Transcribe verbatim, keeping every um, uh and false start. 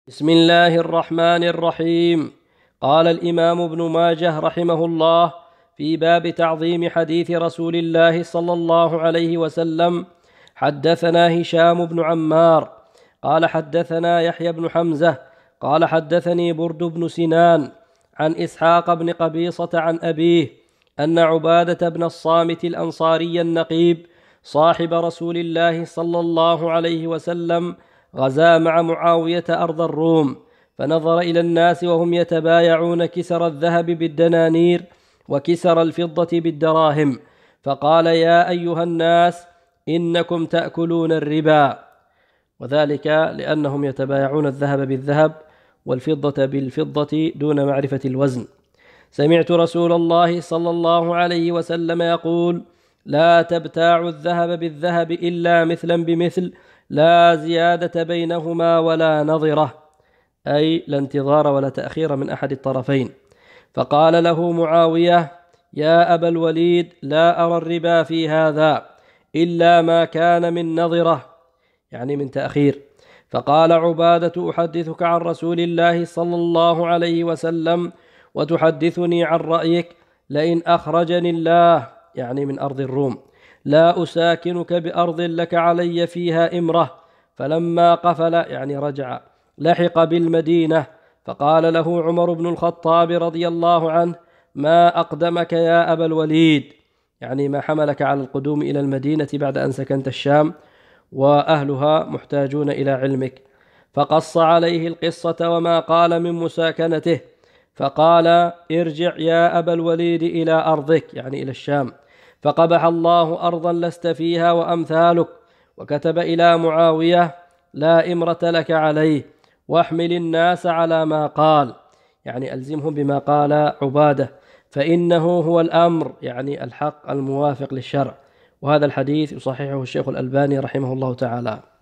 بسم الله الرحمن الرحيم. قال الإمام ابن ماجه رحمه الله في باب تعظيم حديث رسول الله صلى الله عليه وسلم: حدثنا هشام بن عمار قال حدثنا يحيى بن حمزة قال حدثني برد بن سنان عن إسحاق بن قبيصة عن أبيه أن عبادة بن الصامت الأنصاري النقيب صاحب رسول الله صلى الله عليه وسلم غزا مع معاوية أرض الروم، فنظر إلى الناس وهم يتبايعون كسر الذهب بالدنانير وكسر الفضة بالدراهم، فقال: يا أيها الناس، إنكم تأكلون الربا. وذلك لأنهم يتبايعون الذهب بالذهب والفضة بالفضة دون معرفة الوزن. سمعت رسول الله صلى الله عليه وسلم يقول: لا تبتاعوا الذهب بالذهب إلا مثلا بمثل، لا زيادة بينهما ولا نظرة، أي لا انتظار ولا تأخير من أحد الطرفين. فقال له معاوية: يا أبا الوليد، لا أرى الربا في هذا إلا ما كان من نظرة، يعني من تأخير. فقال عبادة: أحدثك عن رسول الله صلى الله عليه وسلم وتحدثني عن رأيك؟ لئن أخرجني الله، يعني من أرض الروم، لا أساكنك بأرض لك علي فيها إمرة. فلما قفل، يعني رجع، لحق بالمدينة، فقال له عمر بن الخطاب رضي الله عنه: ما أقدمك يا أبا الوليد، يعني ما حملك على القدوم إلى المدينة بعد أن سكنت الشام وأهلها محتاجون إلى علمك. فقص عليه القصة وما قال من مساكنته، فقال: ارجع يا أبا الوليد إلى أرضك، يعني إلى الشام، فقبح الله أرضا لست فيها وأمثالك. وكتب إلى معاوية: لا إمرة لك عليه، واحمل الناس على ما قال، يعني ألزمهم بما قال عبادة، فإنه هو الأمر، يعني الحق الموافق للشرع. وهذا الحديث يصححه الشيخ الألباني رحمه الله تعالى.